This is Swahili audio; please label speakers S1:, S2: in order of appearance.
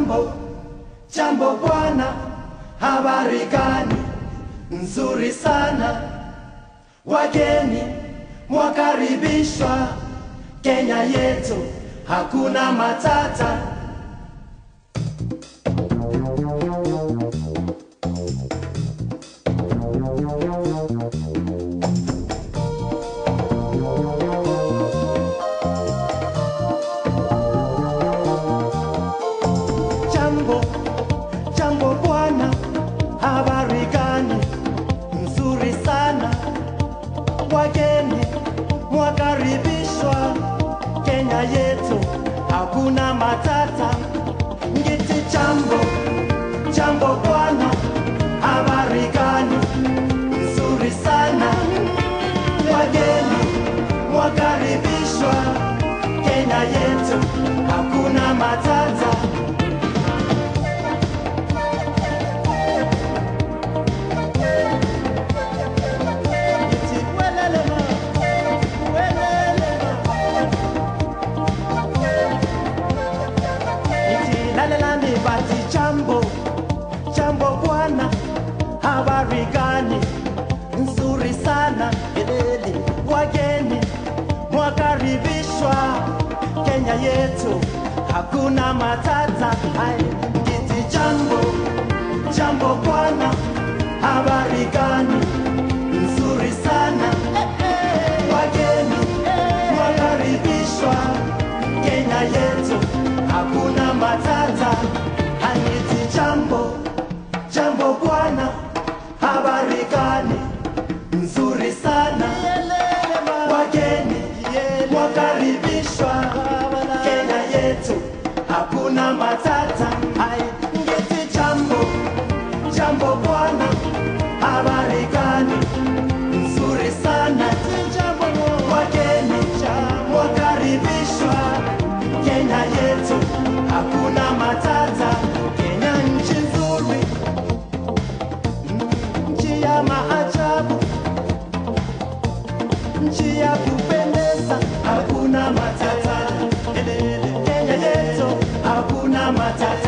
S1: Jambo, jambo bwana, habari gani? Nzuri sana. Wageni mwakaribishwa Kenya yetu, hakuna matata. Jambo, jambo bwana, habari gani? Nzuri sana. Wageni mwakaribishwa Kenya yetu, hakuna matata. Ngiti jambo, jambo bwana, habari gani? Nzuri sana. Wageni mwakaribishwa Kenya yetu, hakuna matata. Jambo, jambo bwana, habari gani? Nzuri sana. Wageni mwakaribishwa Kenya yetu, hakuna matata. Ngiti jambo, jambo bwana, habari gani? Nzuri sana. Wageni mwakaribishwa Kenya yetu, hakuna matata. Ngiti jambo, jambo bwana, habari gani? Nzuri sana. Wageni mwakaribishwa Kenya yetu, hakuna matata. Ngiti jambo, jambo bwana, habari gani? Nzuri sana. Wageni mwakaribishwa Kenya yetu, hakuna matata. Kenya nchi nzuri, nchi ya maajabu, nchi ya kupendeza, hakuna matata. Kenya yetu, hakuna matata.